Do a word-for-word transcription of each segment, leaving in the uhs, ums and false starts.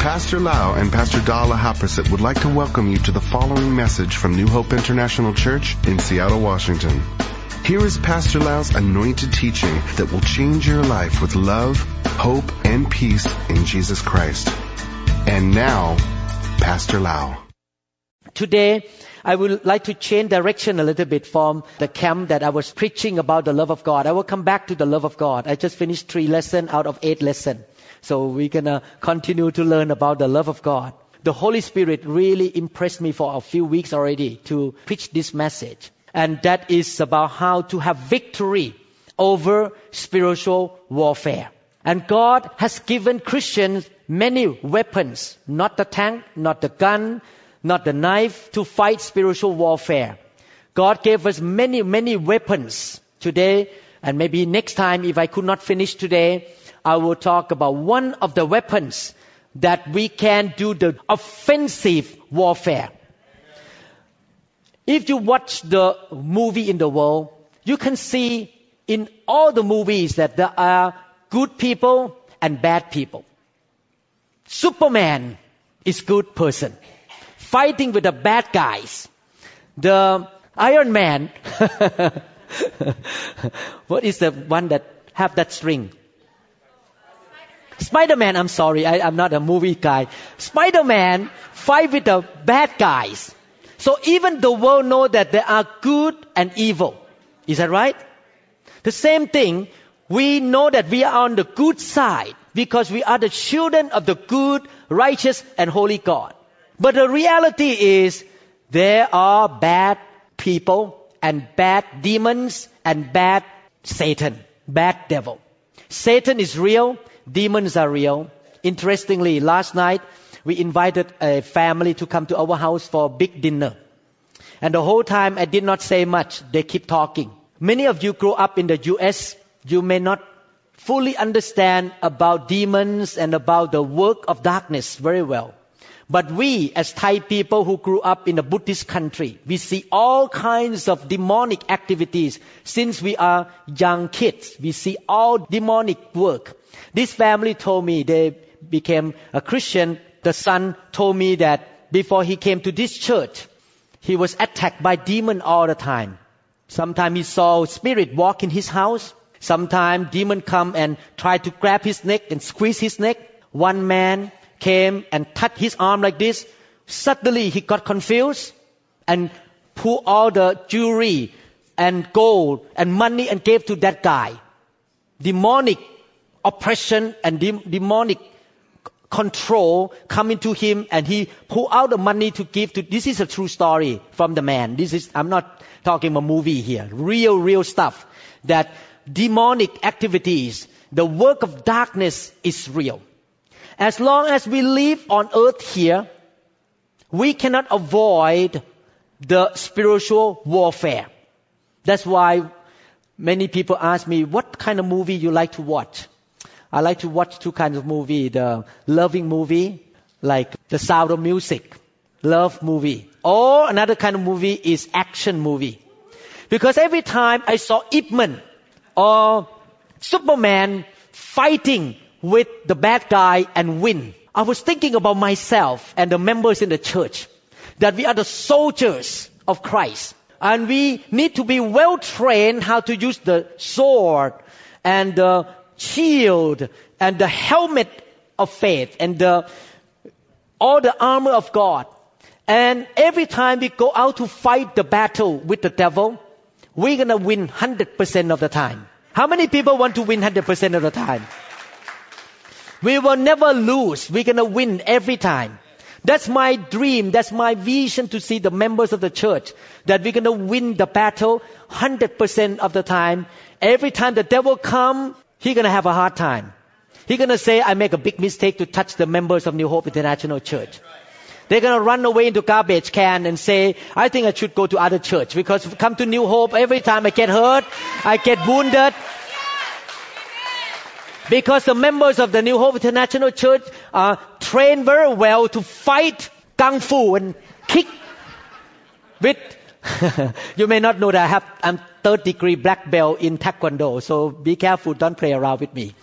Pastor Lau and Pastor Dala Haprasit would like to welcome you to the following message from New Hope International Church in Seattle, Washington. Here is Pastor Lau's anointed teaching that will change your life with love, hope, and peace in Jesus Christ. And now, Pastor Lau. Today, I would like to change direction a little bit from the camp that I was preaching about the love of God. I will come back to the love of God. I just finished three lessons out of eight lessons. So we're going to continue to learn about the love of God. The Holy Spirit really impressed me for a few weeks already to preach this message. And that is about how to have victory over spiritual warfare. And God has given Christians many weapons, not the tank, not the gun, not the knife, to fight spiritual warfare. God gave us many, many weapons today. And maybe next time, if I could not finish today, I will talk about one of the weapons that we can do the offensive warfare. If you watch the movie in the world, you can see in all the movies that there are good people and bad people. Superman is good person, fighting with the bad guys. The Iron Man, what is the one that have that string? Spider-Man, I'm sorry, I, I'm not a movie guy. Spider-Man fight with the bad guys. So even the world know that there are good and evil. Is that right? The same thing, we know that we are on the good side because we are the children of the good, righteous, and holy God. But the reality is there are bad people and bad demons and bad Satan, bad devil. Satan is real. Demons are real. Interestingly, last night we invited a family to come to our house for a big dinner. And the whole time I did not say much. They keep talking. Many of you grew up in the U S. You may not fully understand about demons and about the work of darkness very well. But we, as Thai people who grew up in a Buddhist country, we see all kinds of demonic activities since we are young kids. We see all demonic work. This family told me they became a Christian. The son told me that before he came to this church, he was attacked by demons all the time. Sometimes he saw spirit walk in his house. Sometimes demon come and try to grab his neck and squeeze his neck. One man came and touched his arm like this. Suddenly he got confused and pulled all the jewelry and gold and money and gave to that guy. Demonic oppression and de- demonic control come into him, and he pulled out the money to give to. This is a true story from the man. This is, I'm not talking a movie here. Real, real stuff. That demonic activities, the work of darkness is real. As long as we live on earth here, we cannot avoid the spiritual warfare. That's why many people ask me, what kind of movie you like to watch? I like to watch two kinds of movie. The loving movie, like The Sound of Music, love movie. Or another kind of movie is action movie. Because every time I saw Ip Man or Superman fighting with the bad guy and win, I was thinking about myself and the members in the church, that we are the soldiers of Christ. And we need to be well trained how to use the sword and the shield and the helmet of faith and the, all the armor of God. And every time we go out to fight the battle with the devil, we're going to win one hundred percent of the time. How many people want to win one hundred percent of the time? We will never lose. We're going to win every time. That's my dream. That's my vision, to see the members of the church, that we're going to win the battle one hundred percent of the time. Every time the devil comes, he's going to have a hard time. He's going to say, I make a big mistake to touch the members of New Hope International Church. They're going to run away into garbage can and say, I think I should go to other church, because come to New Hope, every time I get hurt, I get wounded. Because the members of the New Hope International Church are trained very well to fight kung fu and kick with. You may not know that I have, I'm third degree black belt in Taekwondo, so be careful, don't play around with me.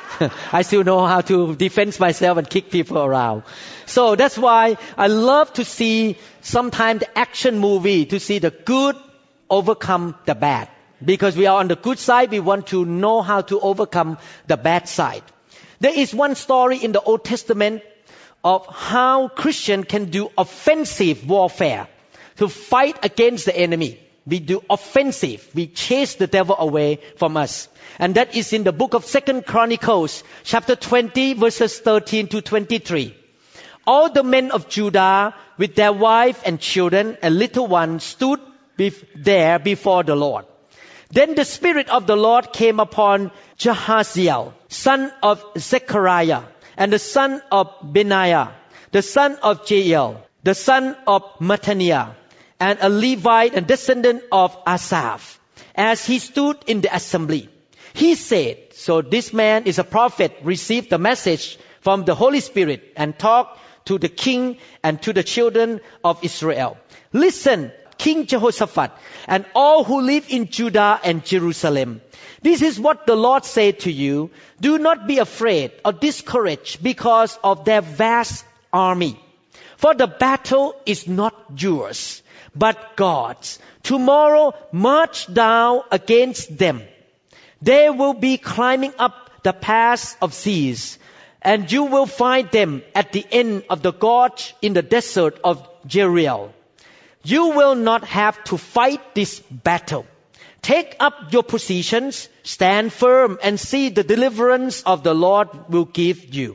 I still know how to defend myself and kick people around. So that's why I love to see sometimes the action movie, to see the good overcome the bad. Because we are on the good side, we want to know how to overcome the bad side. There is one story in the Old Testament of how Christians can do offensive warfare to fight against the enemy. We do offensive. We chase the devil away from us. And that is in the book of Second Chronicles, chapter twenty, verses thirteen to twenty-three. All the men of Judah, with their wives and children and little ones, stood bef- there before the Lord. Then the Spirit of the Lord came upon Jahaziel, son of Zechariah, and the son of Benaiah, the son of Jael, the son of Mattaniah, and a Levite and descendant of Asaph, as he stood in the assembly. He said, so this man is a prophet, received the message from the Holy Spirit and talked to the king and to the children of Israel. Listen, King Jehoshaphat, and all who live in Judah and Jerusalem. This is what the Lord said to you. Do not be afraid or discouraged because of their vast army. For the battle is not yours, but God's. Tomorrow march down against them. They will be climbing up the pass of Ziz, and you will find them at the end of the gorge in the desert of Jeriel. You will not have to fight this battle. Take up your positions, stand firm, and see the deliverance of the Lord will give you.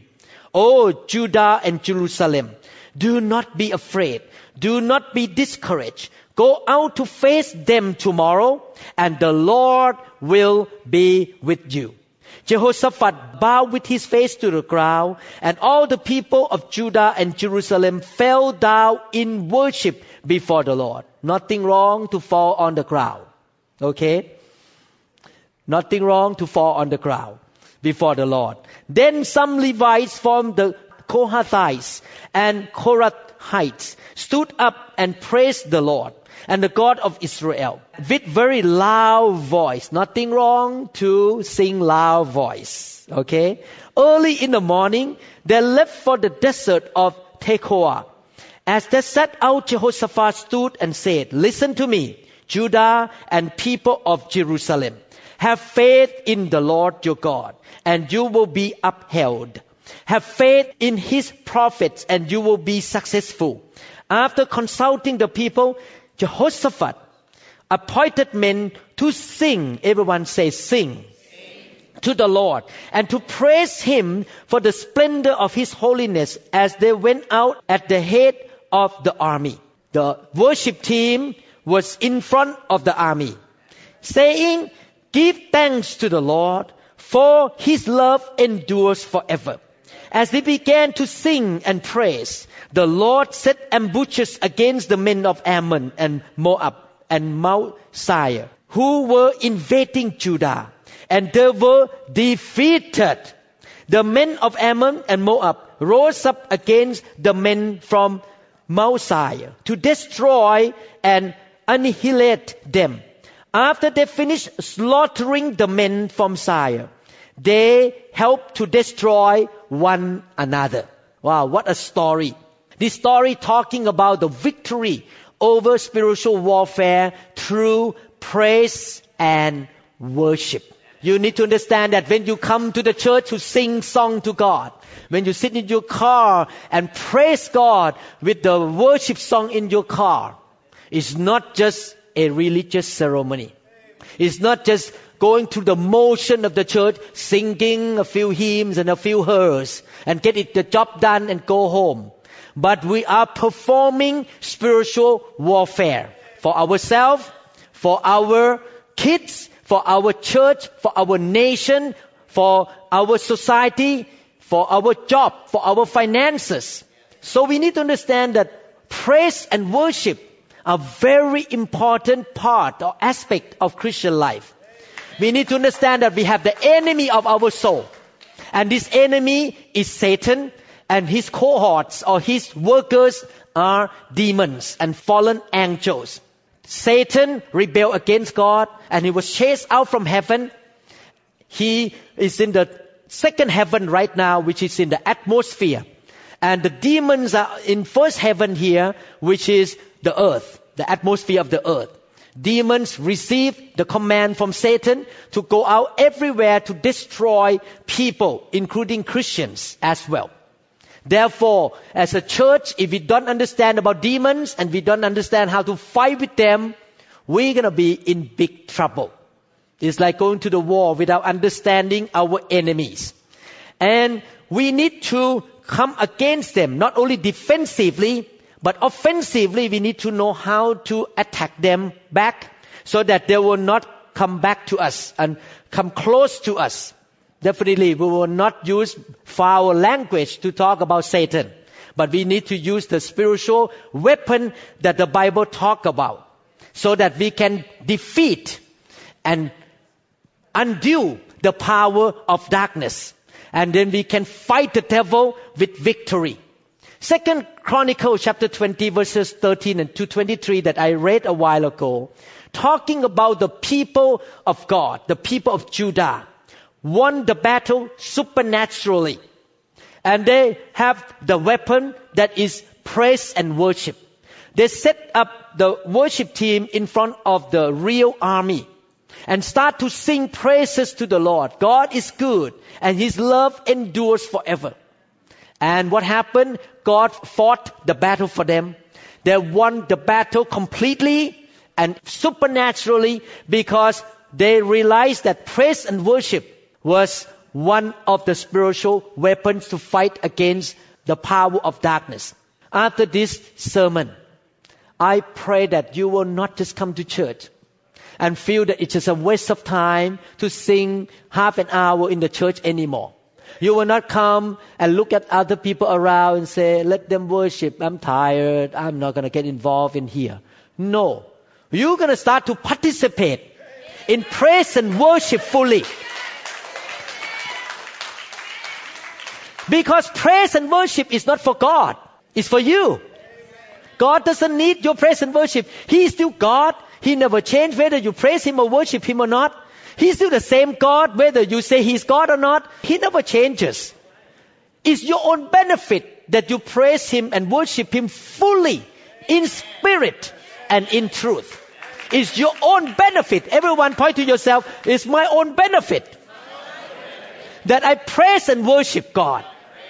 O Judah and Jerusalem, do not be afraid. Do not be discouraged. Go out to face them tomorrow, and the Lord will be with you. Jehoshaphat bowed with his face to the ground, and all the people of Judah and Jerusalem fell down in worship before the Lord. Nothing wrong to fall on the ground. Okay? Nothing wrong to fall on the ground before the Lord. Then some Levites from the Kohathites and Korathites stood up and praised the Lord and the God of Israel with very loud voice. Nothing wrong to sing loud voice. Okay? Early in the morning, they left for the desert of Tekoa. As they set out, Jehoshaphat stood and said, listen to me, Judah and people of Jerusalem. Have faith in the Lord your God, and you will be upheld. Have faith in his prophets, and you will be successful. After consulting the people, Jehoshaphat appointed men to sing. Everyone say sing. To the Lord, and to praise him for the splendor of his holiness as they went out at the head of the army. The worship team was in front of the army, saying, give thanks to the Lord, for his love endures forever. As they began to sing and praise, the Lord set ambushes against the men of Ammon and Moab and Mount Seir, who were invading Judah, and they were defeated. The men of Ammon and Moab rose up against the men from Mount Seir to destroy and annihilate them. After they finished slaughtering the men from Seir, they helped to destroy one another. Wow, what a story. This story talking about the victory over spiritual warfare through praise and worship. You need to understand that when you come to the church to sing song to God, when you sit in your car and praise God with the worship song in your car, it's not just a religious ceremony. It's not just going through the motion of the church, singing a few hymns and a few hymns and get it, the job done and go home. But we are performing spiritual warfare for ourselves, for our kids, for our church, for our nation, for our society, for our job, for our finances. So we need to understand that praise and worship are very important part or aspect of Christian life. We need to understand that we have the enemy of our soul. And this enemy is Satan, and his cohorts or his workers are demons and fallen angels. Satan rebelled against God and he was chased out from heaven. He is in the second heaven right now, which is in the atmosphere. And the demons are in first heaven here, which is the earth, the atmosphere of the earth. Demons receive the command from Satan to go out everywhere to destroy people, including Christians as well. Therefore, as a church, if we don't understand about demons and we don't understand how to fight with them, we're going to be in big trouble. It's like going to the war without understanding our enemies. And we need to come against them, not only defensively, but offensively. We need to know how to attack them back so that they will not come back to us and come close to us. Definitely, we will not use foul language to talk about Satan. But we need to use the spiritual weapon that the Bible talks about so that we can defeat and undo the power of darkness. And then we can fight the devil with victory. Second Chronicles chapter twenty verses thirteen and to twenty-three that I read a while ago, talking about the people of God, the people of Judah, won the battle supernaturally. And they have the weapon that is praise and worship. They set up the worship team in front of the real army and start to sing praises to the Lord. God is good and His love endures forever. And what happened? God fought the battle for them. They won the battle completely and supernaturally because they realized that praise and worship was one of the spiritual weapons to fight against the power of darkness. After this sermon, I pray that you will not just come to church and feel that it's just a waste of time to sing half an hour in the church anymore. You will not come and look at other people around and say, let them worship. I'm tired. I'm not going to get involved in here. No. You're going to start to participate in praise and worship fully. Because praise and worship is not for God. It's for you. God doesn't need your praise and worship. He is still God. He never changed whether you praise Him or worship Him or not. He's still the same God, whether you say He's God or not. He never changes. It's your own benefit that you praise Him and worship Him fully, in spirit and in truth. It's your own benefit. Everyone point to yourself, it's my own benefit that I praise and worship God.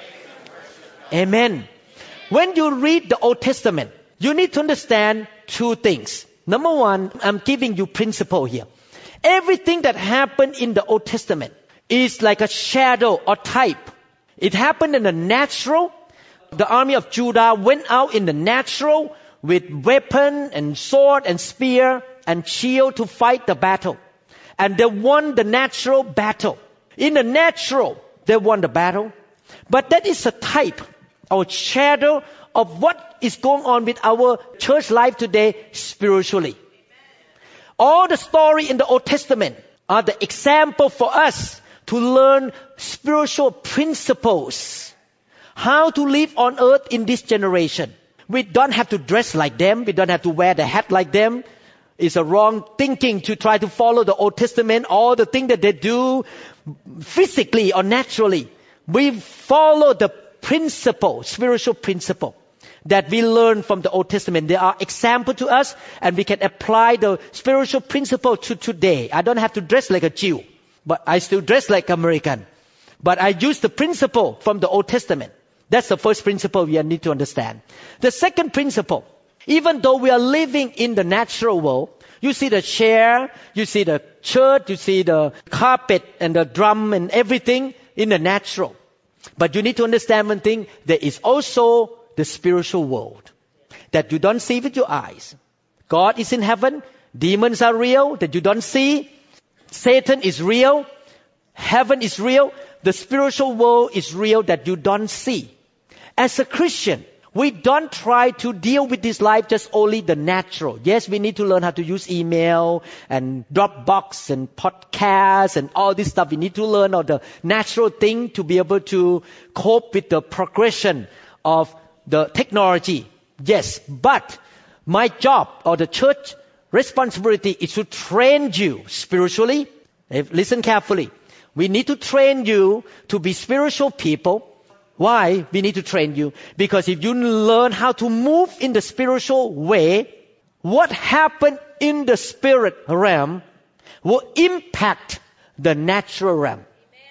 Amen. When you read the Old Testament, you need to understand two things. Number one, I'm giving you principle here. Everything that happened in the Old Testament is like a shadow or type. It happened in the natural. The army of Judah went out in the natural with weapon and sword and spear and shield to fight the battle. And they won the natural battle. In the natural, they won the battle. But that is a type or shadow of what is going on with our church life today spiritually. All the story in the Old Testament are the example for us to learn spiritual principles. How to live on earth in this generation. We don't have to dress like them. We don't have to wear the hat like them. It's a wrong thinking to try to follow the Old Testament, all the things that they do physically or naturally. We follow the principle, spiritual principle that we learn from the Old Testament. They are example to us and we can apply the spiritual principle to today. I don't have to dress like a Jew, but I still dress like American. But I use the principle from the Old Testament. That's the first principle we need to understand. The second principle, even though we are living in the natural world, you see the chair, you see the church, you see the carpet and the drum and everything in the natural. But you need to understand one thing, there is also the spiritual world that you don't see with your eyes. God is in heaven, demons are real that you don't see, Satan is real, heaven is real, the spiritual world is real that you don't see. As a Christian, we don't try to deal with this life just only the natural. Yes, we need to learn how to use email and Dropbox and podcasts and all this stuff. We need to learn all the natural thing to be able to cope with the progression of the technology. Yes, but my job or the church responsibility is to train you spiritually. Listen carefully. We need to train you to be spiritual people. Why we need to train you? Because if you learn how to move in the spiritual way, what happened in the spirit realm will impact the natural realm.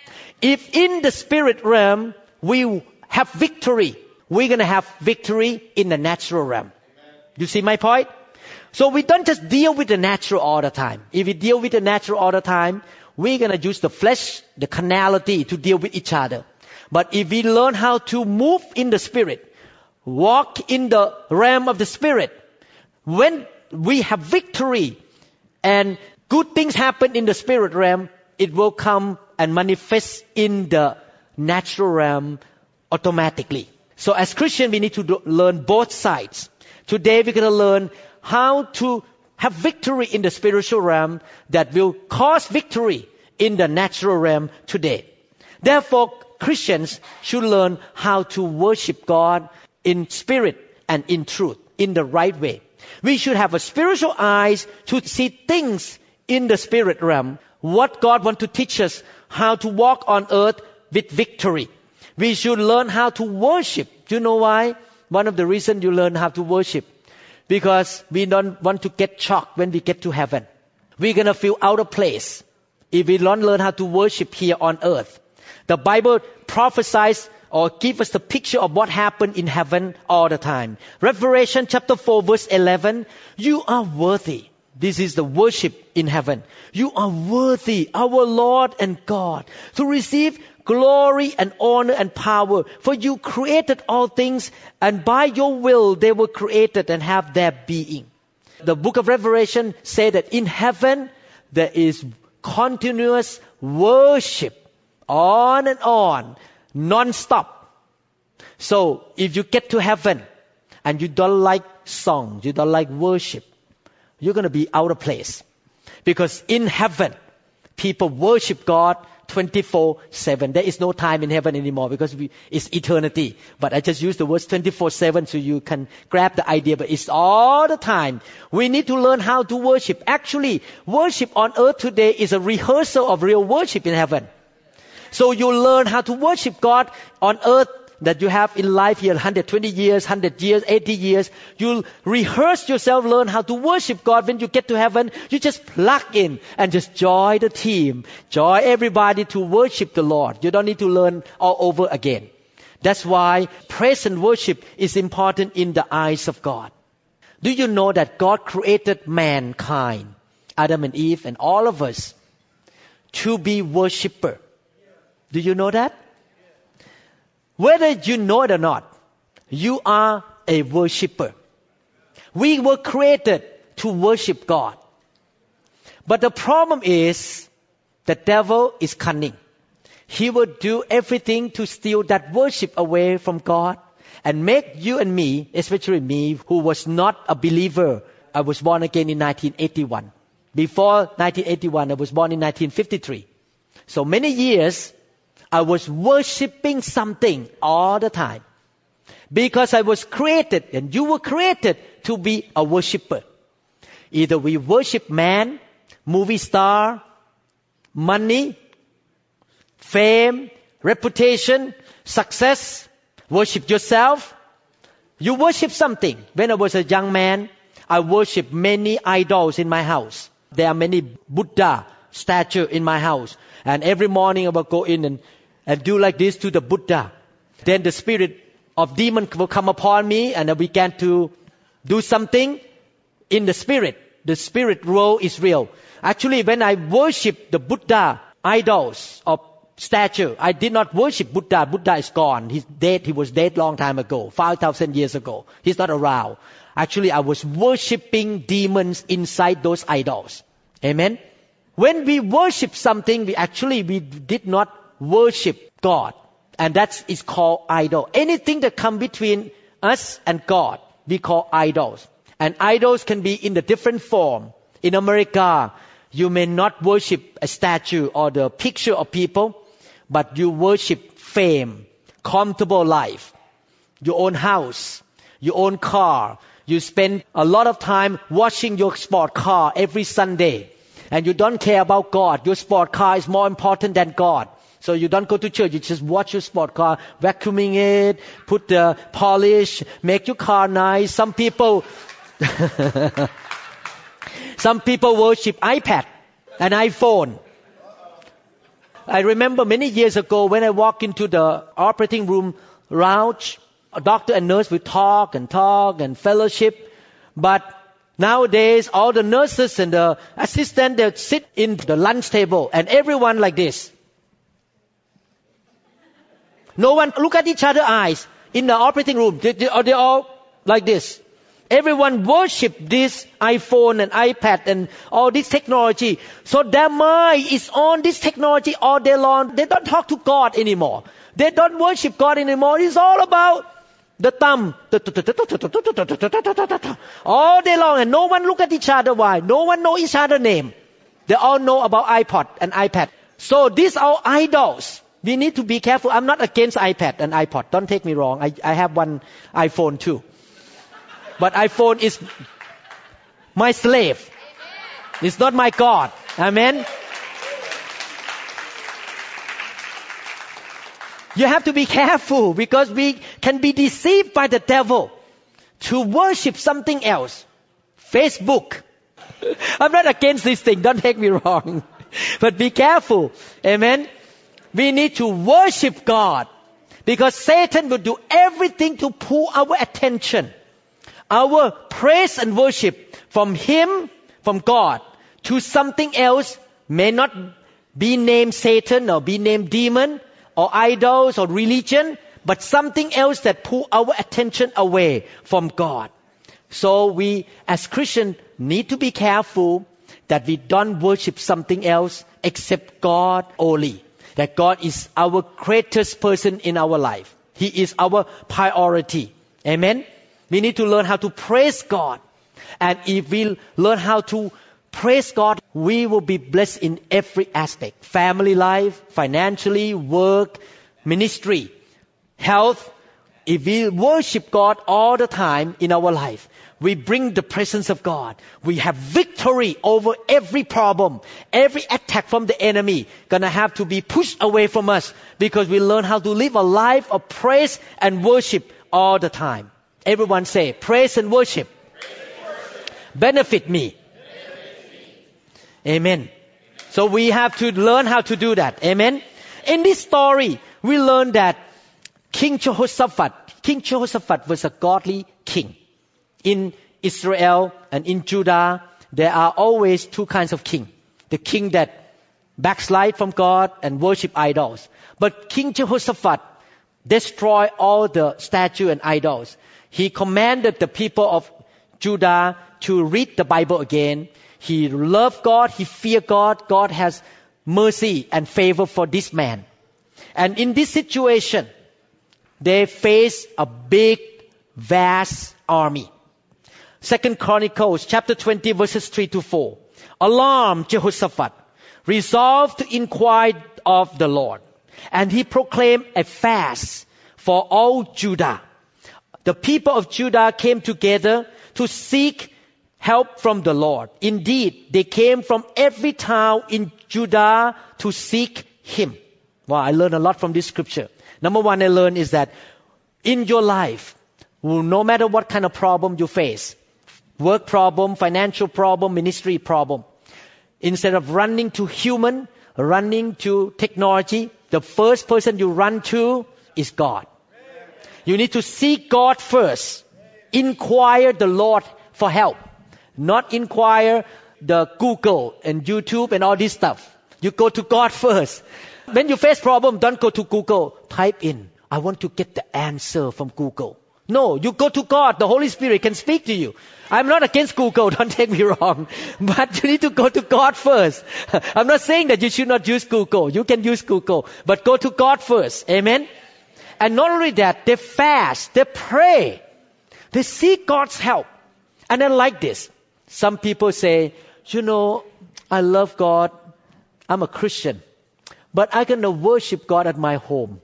If in the spirit realm we have victory, we're going to have victory in the natural realm. You see my point? So we don't just deal with the natural all the time. If we deal with the natural all the time, we're going to use the flesh, the carnality to deal with each other. But if we learn how to move in the spirit, walk in the realm of the spirit, when we have victory and good things happen in the spirit realm, it will come and manifest in the natural realm automatically. So as Christians, we need to do, learn both sides. Today we're going to learn how to have victory in the spiritual realm that will cause victory in the natural realm today. Therefore, Christians should learn how to worship God in spirit and in truth, in the right way. We should have a spiritual eyes to see things in the spirit realm, what God wants to teach us, how to walk on earth with victory. We should learn how to worship. Do you know why? One of the reasons you learn how to worship, because we don't want to get shocked when we get to heaven. We're going to feel out of place if we don't learn how to worship here on earth. The Bible prophesies or gives us the picture of what happened in heaven all the time. Revelation chapter four verse eleven, you are worthy. This is the worship in heaven. You are worthy, our Lord and God, to receive glory and honor and power. For you created all things, and by your will they were created and have their being. The book of Revelation says that in heaven there is continuous worship, on and on, non-stop. So if you get to heaven and you don't like songs, you don't like worship, you're going to be out of place. Because in heaven, people worship God twenty-four seven. There is no time in heaven anymore because we, it's eternity. But I just use the words twenty-four seven so you can grab the idea. But it's all the time. We need to learn how to worship. Actually, worship on earth today is a rehearsal of real worship in heaven. So you learn how to worship God on earth that you have in life here, one hundred twenty years, one hundred years, eighty years. You rehearse yourself, learn how to worship God. When you get to heaven, you just plug in and just join the team. Join everybody to worship the Lord. You don't need to learn all over again. That's why praise and worship is important in the eyes of God. Do you know that God created mankind, Adam and Eve and all of us, to be worshippers? Do you know that? Whether you know it or not, you are a worshipper. We were created to worship God. But the problem is, the devil is cunning. He will do everything to steal that worship away from God and make you and me, especially me, who was not a believer. I was born again in nineteen eighty-one. Before nineteen eighty-one, I was born in nineteen fifty-three. So many years, I was worshiping something all the time. Because I was created, and you were created to be a worshipper. Either we worship man, movie star, money, fame, reputation, success, worship yourself. You worship something. When I was a young man, I worshiped many idols in my house. There are many Buddha statues in my house. And every morning I will go in and and do like this to the Buddha. Then the spirit of demon will come upon me and I began to do something in the spirit. The spirit role is real. Actually, when I worship the Buddha idols or statue, I did not worship Buddha. Buddha is gone. He's dead. He was dead long time ago, five thousand years ago. He's not around. Actually, I was worshiping demons inside those idols. Amen. When we worship something, we actually we did not worship God, and that is called idol. Anything that comes between us and God, we call idols. And idols can be in the different form. In America, you may not worship a statue or the picture of people, but you worship fame, comfortable life, your own house, your own car. You spend a lot of time washing your sport car every Sunday. and you don't care about God. Your sport car is more important than God. So you don't go to church. You just watch your sport car, vacuuming it, put the polish, make your car nice. Some people, some people worship iPad and iPhone. I remember many years ago when I walked into the operating room lounge, a doctor and nurse will talk and talk and fellowship. But nowadays, all the nurses and the assistants, they sit in the lunch table and everyone like this. No one look at each other's eyes in the operating room. They, they, they're all like this. Everyone worship this iPhone and iPad and all this technology. So their mind is on this technology all day long. They don't talk to God anymore. They don't worship God anymore. It's all about the thumb. All day long. And no one look at each other. Why? No one know each other's name. They all know about iPod and iPad. So these are idols. We need to be careful. I'm not against iPad and iPod. Don't take me wrong. I, I have one iPhone too. But iPhone is my slave. It's not my God. Amen. You have to be careful because we can be deceived by the devil to worship something else. Facebook. I'm not against this thing. Don't take me wrong. But be careful. Amen. We need to worship God because Satan will do everything to pull our attention, our praise and worship from Him, from God, to something else. May not be named Satan or be named demon or idols or religion, but something else that pull our attention away from God. So we as Christians need to be careful that we don't worship something else except God only. That God is our greatest person in our life. He is our priority. Amen. We need to learn how to praise God. And if we learn how to praise God, we will be blessed in every aspect. Family life, financially, work, ministry, health. If we worship God all the time in our life, we bring the presence of God. We have victory over every problem. Every attack from the enemy gonna have to be pushed away from us because we learn how to live a life of praise and worship all the time. Everyone say, praise and worship, praise and worship. Benefit me. Benefit me. Amen. So we have to learn how to do that. Amen. In this story, we learn that King Jehoshaphat, King Jehoshaphat was a godly king. In Israel and in Judah, there are always two kinds of king. The king that backslide from God and worship idols. But King Jehoshaphat destroyed all the statue and idols. He commanded the people of Judah to read the Bible again. He loved God. He feared God. God has mercy and favor for this man. And in this situation, they face a big, vast army. Second Chronicles chapter twenty verses three to four. Alarmed Jehoshaphat resolved to inquire of the Lord. And he proclaimed a fast for all Judah. The people of Judah came together to seek help from the Lord. Indeed, they came from every town in Judah to seek Him. Wow, I learned a lot from this scripture. Number one I learned is that in your life, no matter what kind of problem you face, work problem, financial problem, ministry problem, instead of running to human, running to technology, the first person you run to is God. You need to seek God first. Inquire the Lord for help. Not inquire the Google and YouTube and all this stuff. You go to God first. When you face problem, don't go to Google. Type in, I want to get the answer from Google. No, you go to God. The Holy Spirit can speak to you. I'm not against Google, don't take me wrong. But you need to go to God first. I'm not saying that you should not use Google. You can use Google. But go to God first. Amen? And not only that, they fast, they pray. They seek God's help. And I like this. Some people say, you know, I love God. I'm a Christian. But I'm going to worship God at my home.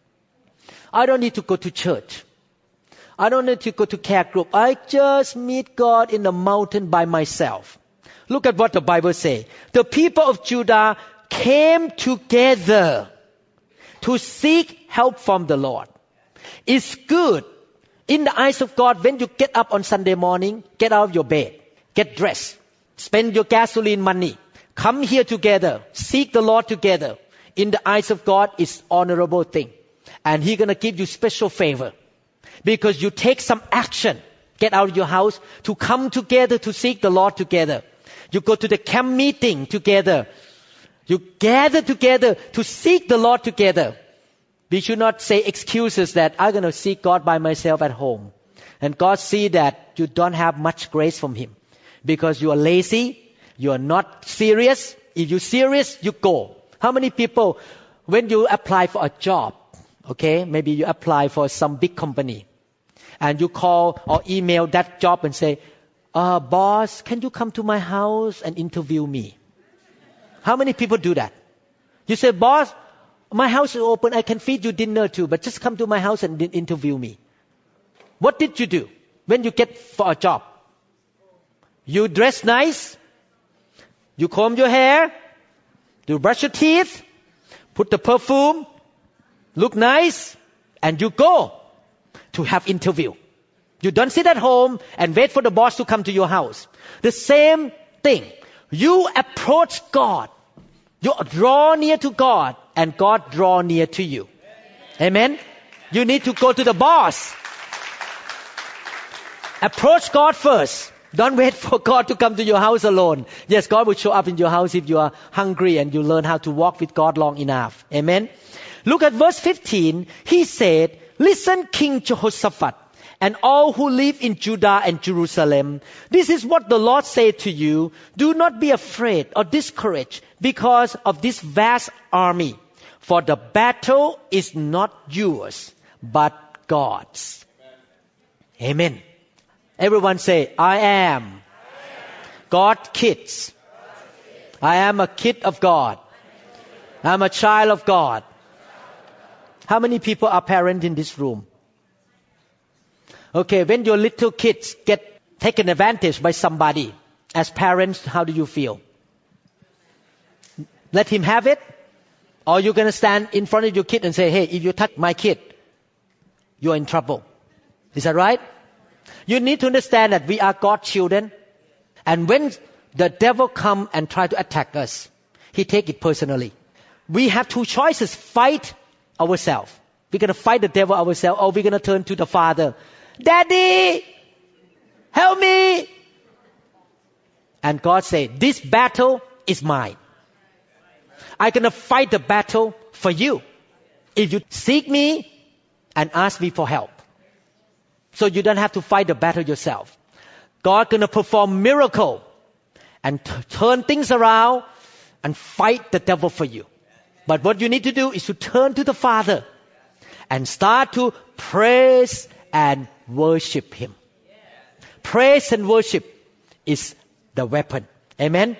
I don't need to go to church. I don't need to go to care group. I just meet God in the mountain by myself. Look at what the Bible says. The people of Judah came together to seek help from the Lord. It's good in the eyes of God when you get up on Sunday morning, get out of your bed, get dressed, spend your gasoline money, come here together, seek the Lord together. In the eyes of God, it's honorable thing. And He's going to give you special favor. Because you take some action, get out of your house, to come together to seek the Lord together. You go to the camp meeting together. You gather together to seek the Lord together. We should not say excuses that I'm going to seek God by myself at home. And God see that you don't have much grace from Him. Because you are lazy, you are not serious. If you're serious, you go. How many people, when you apply for a job, okay, maybe you apply for some big company, and you call or email that job and say, uh, boss, can you come to my house and interview me? How many people do that? You say, boss, my house is open, I can feed you dinner too, but just come to my house and interview me. What did you do when you get for a job? You dress nice, you comb your hair, you brush your teeth, put the perfume, look nice, and you go to have interview. You don't sit at home and wait for the boss to come to your house. The same thing. You approach God. You draw near to God, and God draw near to you. Amen? You need to go to the boss. Approach God first. Don't wait for God to come to your house alone. Yes, God will show up in your house if you are hungry and you learn how to walk with God long enough. Amen? Look at verse fifteen. He said, listen, King Jehoshaphat, and all who live in Judah and Jerusalem. This is what the Lord said to you. Do not be afraid or discouraged because of this vast army. For the battle is not yours, but God's. Amen. Amen. Everyone say, I am, I am. God's kids. God's I am a kid of God. I'm a child of God. How many people are parents in this room? Okay, when your little kids get taken advantage by somebody, as parents, how do you feel? Let him have it? Or you're going to stand in front of your kid and say, hey, if you touch my kid, you're in trouble. Is that right? You need to understand that we are God's children. And when the devil come and try to attack us, he take it personally. We have two choices. Fight ourselves. We're going to fight the devil ourselves, or we're going to turn to the Father. Daddy, help me. And God said, this battle is mine. I'm going to fight the battle for you. If you seek me and ask me for help. So you don't have to fight the battle yourself. God going to perform miracle and t- turn things around and fight the devil for you. But what you need to do is to turn to the Father and start to praise and worship Him. Praise and worship is the weapon. Amen?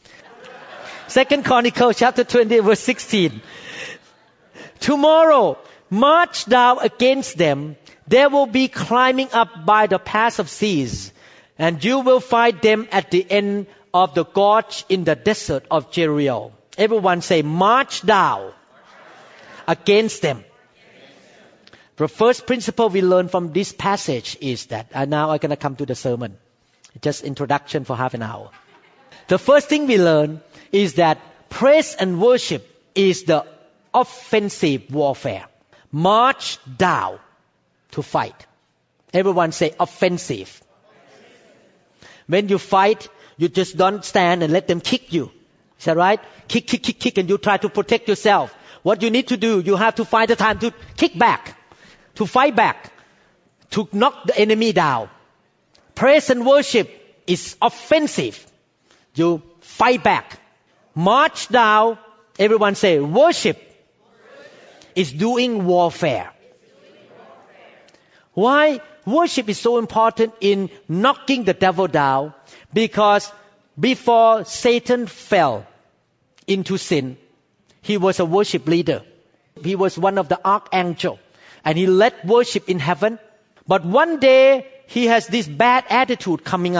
Second Chronicles chapter twenty verse sixteen. Tomorrow, march down against them. They will be climbing up by the pass of seas, and you will find them at the end of the gorge in the desert of Jericho. Everyone say, march down against them. The first principle we learn from this passage is that, and now I'm going to come to the sermon. Just introduction for half an hour. The first thing we learn is that praise and worship is the offensive warfare. March down to fight. Everyone say offensive. When you fight, you just don't stand and let them kick you. Is that right? Kick, kick, kick, kick, and you try to protect yourself. What you need to do, you have to find the time to kick back, to fight back, to knock the enemy down. Praise and worship is offensive. You fight back. March down. Everyone say worship is doing warfare. Why worship is so important in knocking the devil down? Because before Satan fell into sin, he was a worship leader. He was one of the archangels, and he led worship in heaven. But one day he has this bad attitude coming up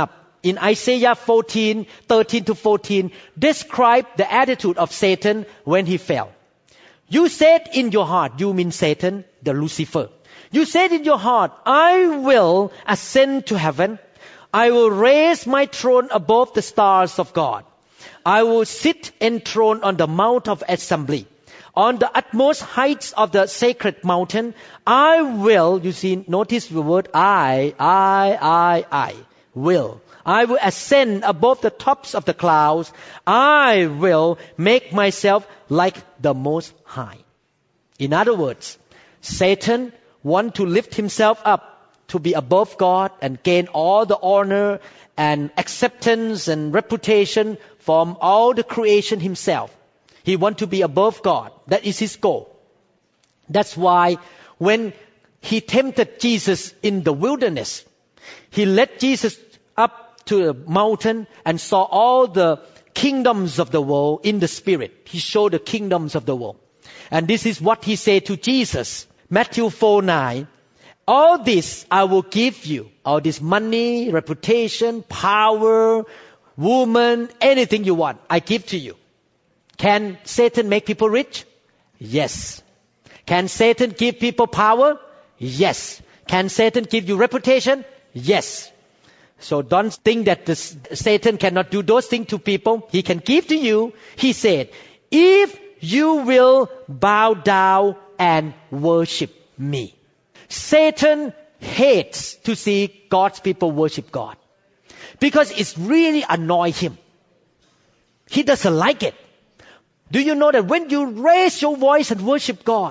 in Isaiah fourteen, thirteen to fourteen describe the attitude of Satan when he fell. You said in your heart, you mean Satan, the Lucifer. You said in your heart, I will ascend to heaven. I will raise my throne above the stars of God. I will sit enthroned on the mount of assembly. On the utmost heights of the sacred mountain, I will, you see, notice the word I, I, I, I, will. I will ascend above the tops of the clouds. I will make myself like the Most High. In other words, Satan wants to lift himself up to be above God and gain all the honor and acceptance and reputation from all the creation himself. He wants to be above God. That is his goal. That's why when he tempted Jesus in the wilderness, he led Jesus up to a mountain and saw all the kingdoms of the world in the spirit. He showed the kingdoms of the world. And this is what he said to Jesus. Matthew four nine. All this I will give you. All this money, reputation, power, woman, anything you want, I give to you. Can Satan make people rich? Yes. Can Satan give people power? Yes. Can Satan give you reputation? Yes. So don't think that this, Satan cannot do those things to people. He can give to you. He said, if you will bow down and worship me. Satan hates to see God's people worship God because it's really annoy him. He doesn't like it. Do you know that when you raise your voice and worship God,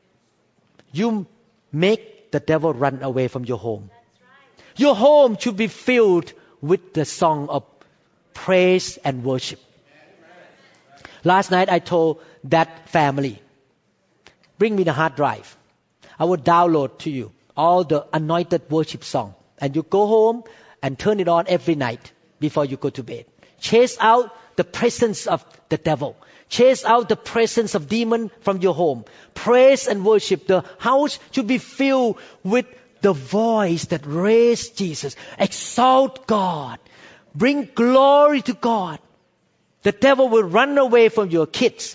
you make the devil run away from your home? Right. Your home should be filled with the song of praise and worship. Last night I told that family, bring me the hard drive. I will download to you all the anointed worship song. And you go home and turn it on every night before you go to bed. Chase out the presence of the devil. Chase out the presence of demon from your home. Praise and worship. The house should be filled with the voice that raised Jesus. Exalt God. Bring glory to God. The devil will run away from your kids.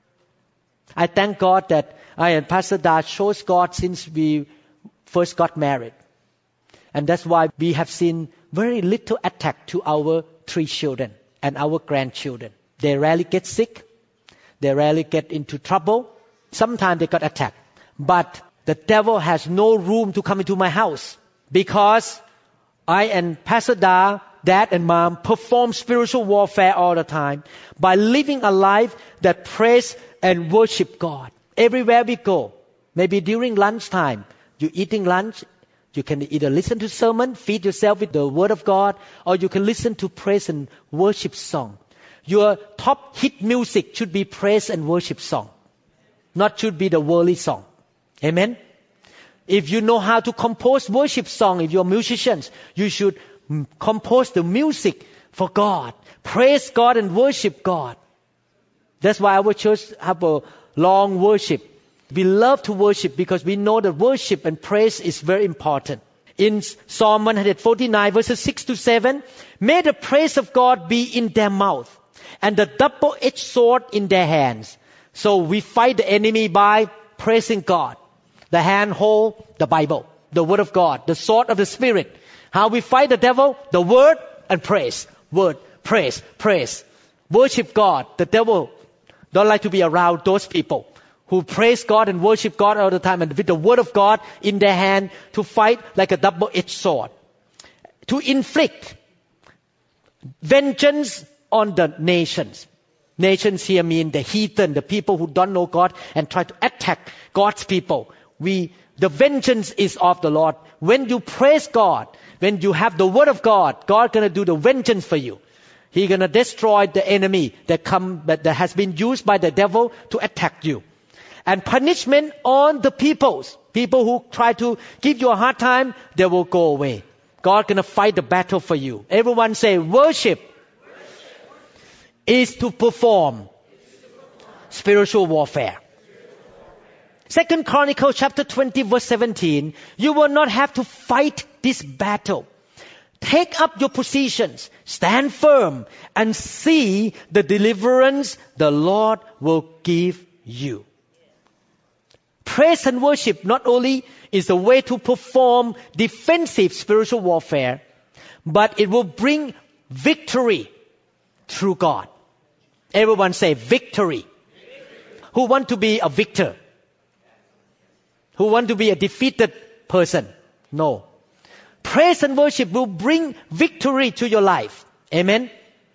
I thank God that I and Pastor Da chose God since we first got married. And that's why we have seen very little attack to our three children and our grandchildren. They rarely get sick. They rarely get into trouble. Sometimes they got attacked. But the devil has no room to come into my house because I and Pastor Da, Dad and Mom perform spiritual warfare all the time by living a life that praise and worship God. Everywhere we go, maybe during lunchtime, you're eating lunch, you can either listen to sermon, feed yourself with the word of God, or you can listen to praise and worship song. Your top hit music should be praise and worship song, not should be the worldly song. Amen? If you know how to compose worship song, if you're musicians, you should compose the music for God. Praise God and worship God. That's why our church have a long worship. We love to worship because we know that worship and praise is very important. In Psalm one forty-nine verses six to seven, may the praise of God be in their mouth and the double-edged sword in their hands. So we fight the enemy by praising God. The hand hold the Bible, the word of God, the sword of the Spirit. How we fight the devil? The word and praise. Word, praise, praise. Worship God. The devil don't like to be around those people who praise God and worship God all the time and with the word of God in their hand to fight like a double-edged sword. To inflict vengeance on the nations. Nations here mean the heathen, the people who don't know God and try to attack God's people. We, the vengeance is of the Lord. When you praise God, when you have the word of God, God gonna do the vengeance for you. He's gonna destroy the enemy that come that has been used by the devil to attack you. And punishment on the peoples. People who try to give you a hard time, they will go away. God gonna fight the battle for you. Everyone say, worship, worship. Is to perform spiritual warfare. Second Chronicles chapter twenty verse seventeen, you will not have to fight this battle. Take up your positions, stand firm, and see the deliverance the Lord will give you. Praise and worship not only is a way to perform defensive spiritual warfare, but it will bring victory through God. Everyone say victory. Victory. Who want to be a victor? Who want to be a defeated person? No. Praise and worship will bring victory to your life. Amen.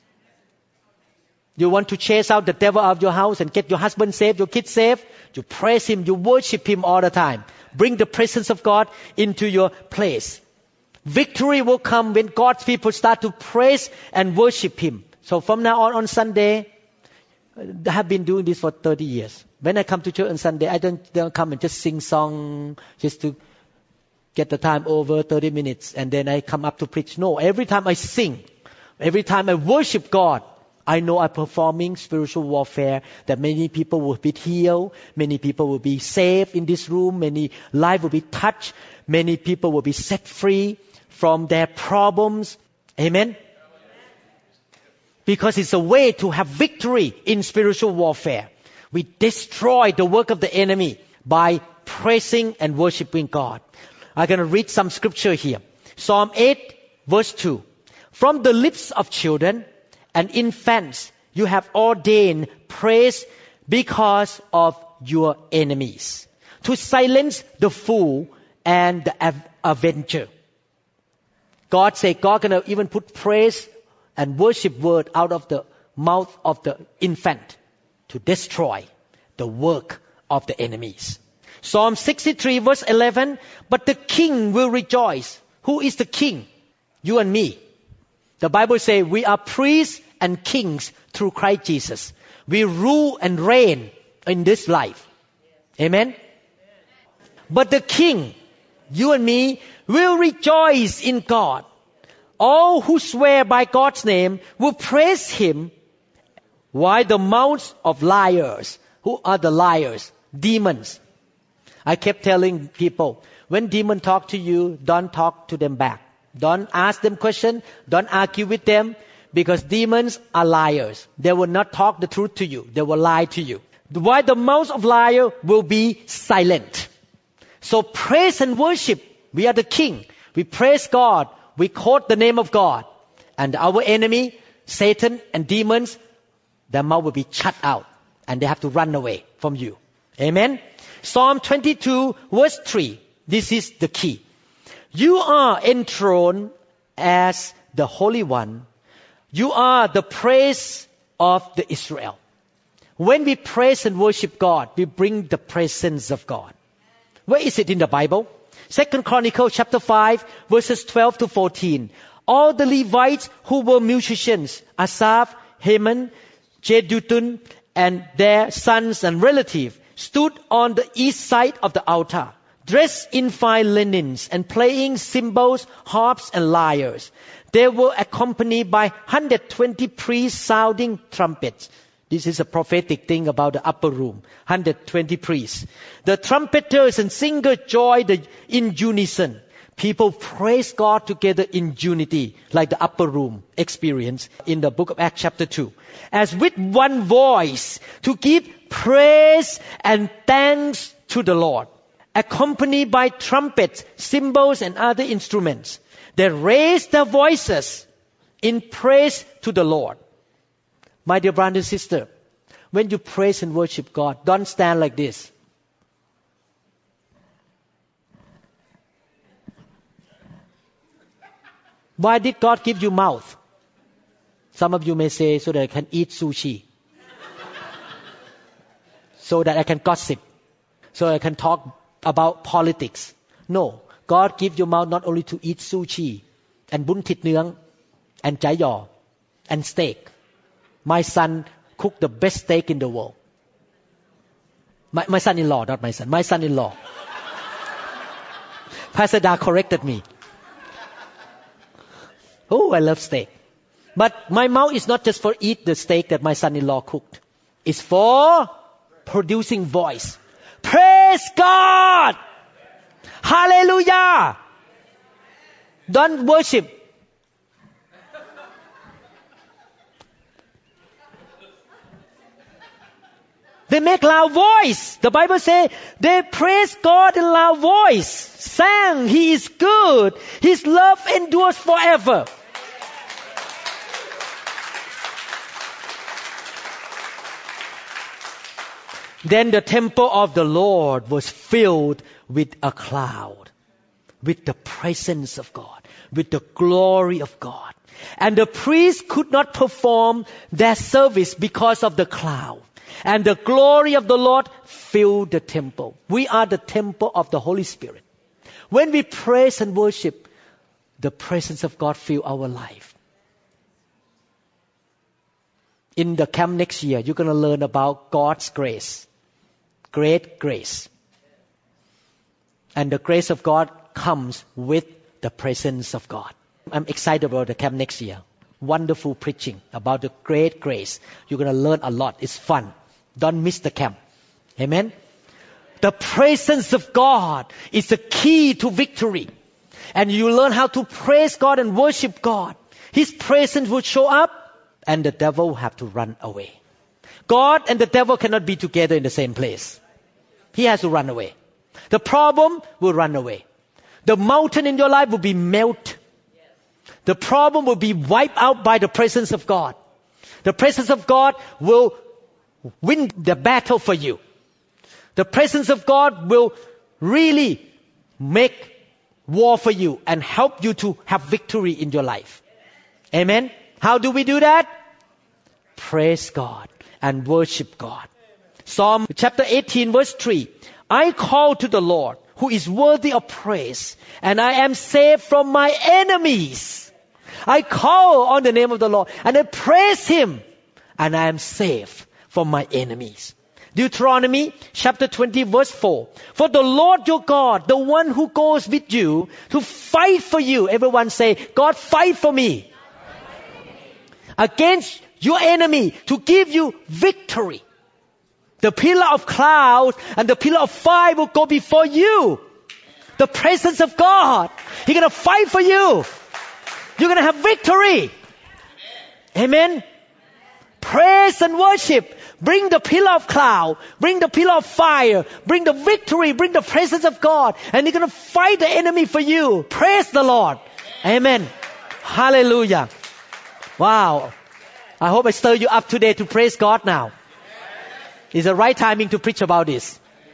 You want to chase out the devil out of your house and get your husband saved, your kids saved? You praise Him, you worship Him all the time. Bring the presence of God into your place. Victory will come when God's people start to praise and worship Him. So from now on, on Sunday, I have been doing this for thirty years. When I come to church on Sunday, I don't, don't come and just sing song just to get the time over thirty minutes and then I come up to preach. No, every time I sing, every time I worship God, I know I'm performing spiritual warfare, that many people will be healed, many people will be saved in this room, many lives will be touched, many people will be set free from their problems. Amen? Because it's a way to have victory in spiritual warfare. We destroy the work of the enemy by praising and worshiping God. I'm going to read some scripture here. Psalm eight, verse two. From the lips of children and infants, you have ordained praise because of your enemies, to silence the fool and the av- avenger. God said God going to even put praise and worship word out of the mouth of the infant to destroy the work of the enemies. Psalm sixty-three verse eleven, but the king will rejoice. Who is the king? You and me. The Bible says we are priests and kings through Christ Jesus. We rule and reign in this life. Amen? But the king, you and me, will rejoice in God. All who swear by God's name will praise Him, while the mouths of liars. Who are the liars? Demons. I kept telling people, when demons talk to you, don't talk to them back. Don't ask them questions. Don't argue with them, because demons are liars. They will not talk the truth to you. They will lie to you. While the mouths of liars will be silent. So praise and worship. We are the king. We praise God. We quote the name of God. And our enemy, Satan and demons, their mouth will be shut out. And they have to run away from you. Amen? Psalm twenty-two verse three. This is the key. You are enthroned as the Holy One. You are the praise of the Israel. When we praise and worship God, we bring the presence of God. Where is it in the Bible? Second Chronicles chapter five, verses twelve to fourteen. All the Levites who were musicians, Asaph, Heman, Jeduthun, and their sons and relatives, stood on the east side of the altar, dressed in fine linens and playing cymbals, harps, and lyres. They were accompanied by one hundred twenty priests sounding trumpets. This is a prophetic thing about the upper room. one hundred twenty priests. The trumpeters and singers joined in unison. People praise God together in unity, like the upper room experience in the book of Acts chapter two. As with one voice, to give praise and thanks to the Lord. Accompanied by trumpets, cymbals, and other instruments. They raised their voices in praise to the Lord. My dear brother and sister, when you praise and worship God, don't stand like this. Why did God give you mouth? Some of you may say, so that I can eat sushi. So that I can gossip. So I can talk about politics. No. God gave you mouth not only to eat sushi and bun thit neung and chai yaw and steak. My son cooked the best steak in the world. My, my son-in-law, not my son. My son-in-law. Pastor Da corrected me. Oh, I love steak. But my mouth is not just for eat the steak that my son-in-law cooked. It's for producing voice. Praise God! Hallelujah! Don't worship They make loud voice. The Bible says they praise God in loud voice, sang, He is good, His love endures forever. Then the temple of the Lord was filled with a cloud, with the presence of God, with the glory of God. And the priests could not perform their service because of the cloud. And the glory of the Lord filled the temple. We are the temple of the Holy Spirit. When we praise and worship, the presence of God fills our life. In the camp next year, you're going to learn about God's grace. Great grace. And the grace of God comes with the presence of God. I'm excited about the camp next year. Wonderful preaching about the great grace. You're going to learn a lot. It's fun. Don't miss the camp. Amen. The presence of God is the key to victory. And you learn how to praise God and worship God. His presence will show up and the devil will have to run away. God and the devil cannot be together in the same place. He has to run away. The problem will run away. The mountain in your life will be melted. The problem will be wiped out by the presence of God. The presence of God will win the battle for you. The presence of God will really make war for you and help you to have victory in your life. Amen. How do we do that? Praise God and worship God. Psalm chapter eighteen verse three. I call to the Lord who is worthy of praise, and I am saved from my enemies. I call on the name of the Lord and I praise Him, and I am saved from my enemies. Deuteronomy chapter twenty verse four. For the Lord your God, the one who goes with you to fight for you. Everyone say, God fight for me. Against your enemy to give you victory. The pillar of cloud and the pillar of fire will go before you. The presence of God. He's going to fight for you. You're going to have victory. Amen. Praise and worship. Bring the pillar of cloud. Bring the pillar of fire. Bring the victory. Bring the presence of God. And you're going to fight the enemy for you. Praise the Lord. Amen. Hallelujah. Wow. I hope I stir you up today to praise God now. It's the right timing to preach about this.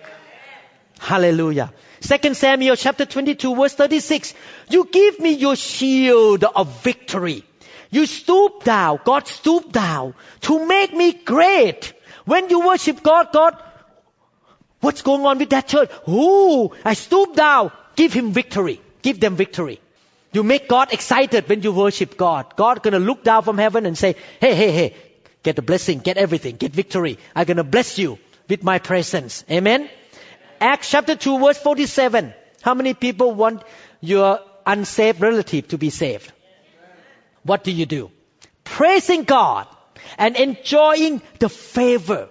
Hallelujah. Second Samuel chapter twenty-two verse thirty-six. You give me your shield of victory. You stoop down. God stooped down to make me great. When you worship God, God, what's going on with that church? Ooh, I stoop down. Give Him victory. Give them victory. You make God excited when you worship God. God gonna look down from heaven and say, hey, hey, hey, get the blessing, get everything, get victory. I'm gonna bless you with my presence. Amen. Acts chapter two verse forty-seven. How many people want your unsaved relative to be saved? What do you do? Praising God and enjoying the favor.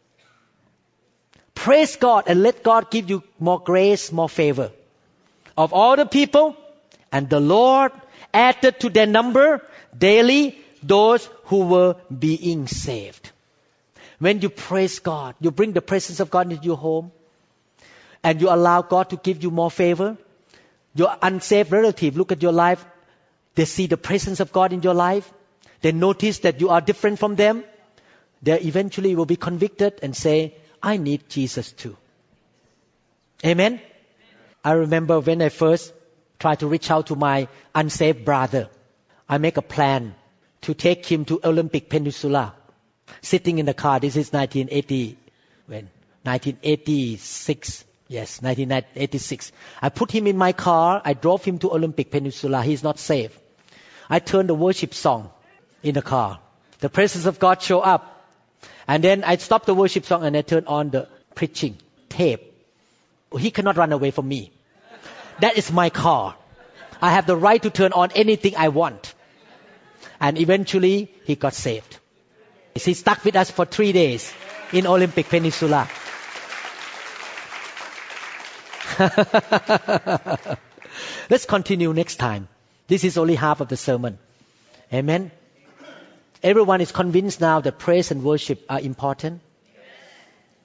Praise God and let God give you more grace, more favor. Of all the people, and the Lord added to their number daily those who were being saved. When you praise God, you bring the presence of God into your home, and you allow God to give you more favor. Your unsaved relative look at your life. They see the presence of God in your life. They notice that you are different from them. They eventually will be convicted and say, I need Jesus too. Amen? I remember when I first tried to reach out to my unsaved brother. I make a plan to take him to Olympic Peninsula. Sitting in the car, this is nineteen eighty, when? nineteen eighty-six. Yes, nineteen eighty-six. I put him in my car. I drove him to Olympic Peninsula. He's not safe. I turned the worship song in the car. The presence of God show up. And then I stopped the worship song and I turned on the preaching tape. He cannot run away from me. That is my car. I have the right to turn on anything I want. And eventually, he got saved. He stuck with us for three days in Olympic Peninsula. Let's continue next time. This is only half of the sermon. Amen. Everyone is convinced now that praise and worship are important.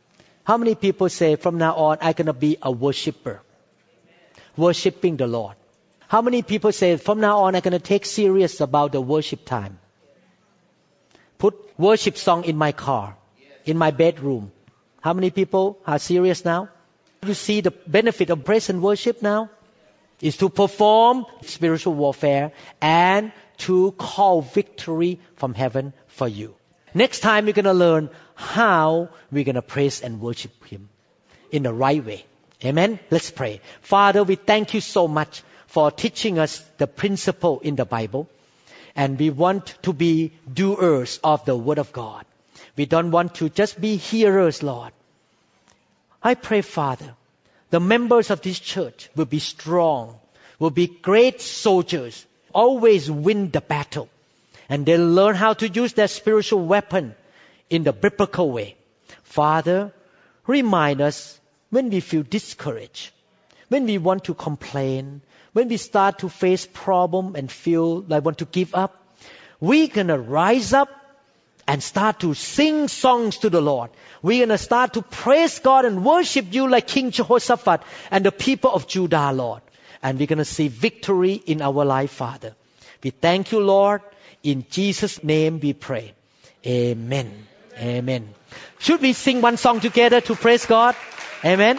How many people say, from now on, I'm going to be a worshiper, worshiping the Lord? How many people say, from now on, I'm going to take serious about the worship time? Put worship song in my car, in my bedroom. How many people are serious now? You see the benefit of praise and worship now? Is to perform spiritual warfare and to call victory from heaven for you. Next time we're going to learn how we're going to praise and worship Him in the right way. Amen? Let's pray. Father, we thank you so much for teaching us the principle in the Bible. And we want to be doers of the Word of God. We don't want to just be hearers, Lord. I pray, Father, the members of this church will be strong, will be great soldiers, always win the battle. And they'll learn how to use their spiritual weapon in the biblical way. Father, remind us when we feel discouraged, when we want to complain, when we start to face problem and feel like want to give up, we're going to rise up and start to sing songs to the Lord. We're going to start to praise God and worship you like King Jehoshaphat and the people of Judah, Lord. And we're going to see victory in our life, Father. We thank you, Lord. In Jesus' name we pray. Amen. Amen. Should we sing one song together to praise God? Amen.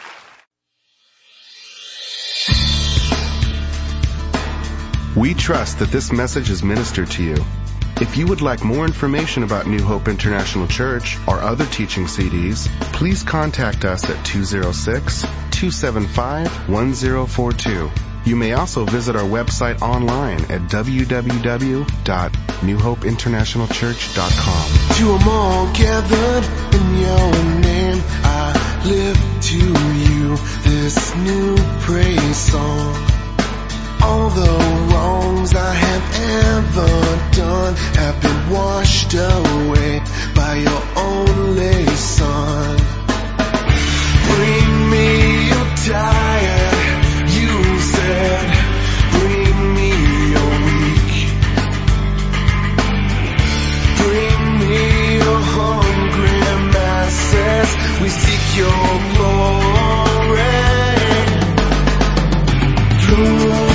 We trust that this message is ministered to you. If you would like more information about New Hope International Church or other teaching C Ds, please contact us at two oh six, two seven five, one oh four two. You may also visit our website online at w w w dot new hope international church dot com. To them all gathered in your name, I lift to you this new praise song. All the wrongs I have ever done have been washed away by your only Son. Bring me your tired, you said. Bring me your weak. Bring me your hungry masses. We seek your glory. Lord,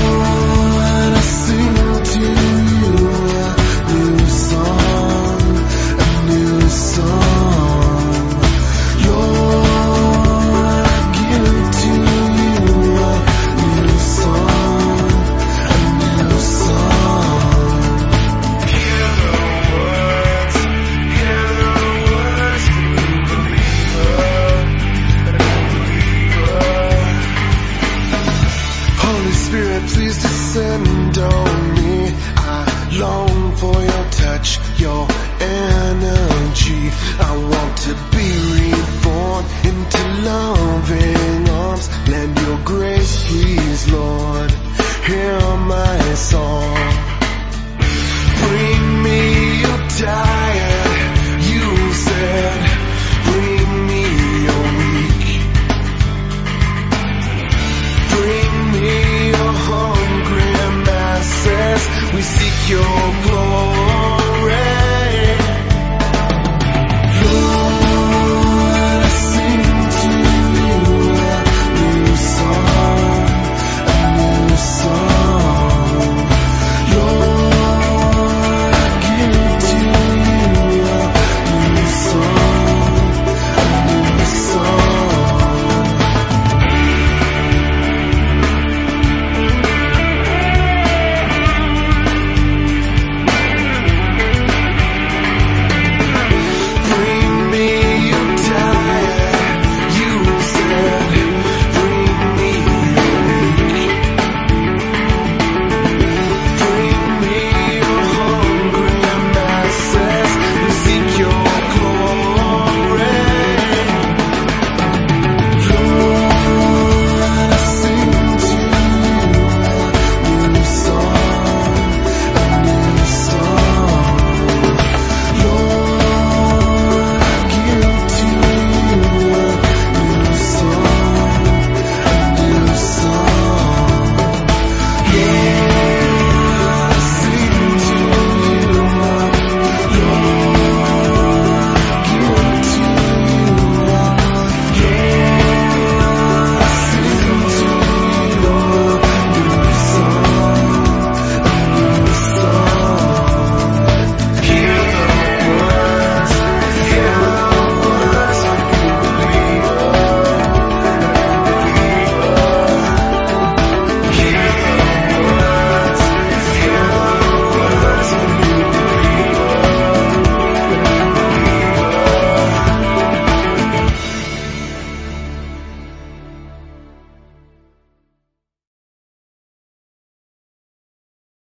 your energy. I want to be reborn into loving arms. Lend your grace, please, Lord. Hear my song. Bring me your tired, you said. Bring me your weak. Bring me your hungry masses. We seek your glory.